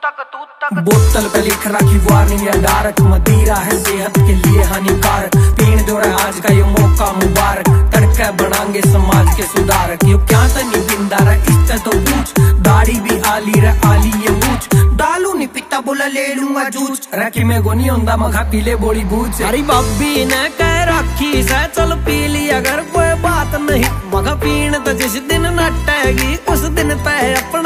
बोतल पे लिख रखी वार्निंग या डार्क, मदिरा है सेहत के लिए हानिकारक। पीण दो रहा आज का ये मौका मुबारक, तड़का बनाएंगे समाज के सुधारक। यो क्या तो नहीं पिंदा रहा इससे तो पूछ, दाढ़ी भी आली रे आली ये मूछ। डालू नहीं पिता बोला ले लूंगा जूझ, रखी में गोनी होंदा मखा पीले बोली बूझ। अरे बब्बी ने कह रखी से चल पी ली अगर कोई बात नहीं, मखा पीण तो जिस दिन नटेगी उस दिन तय अपना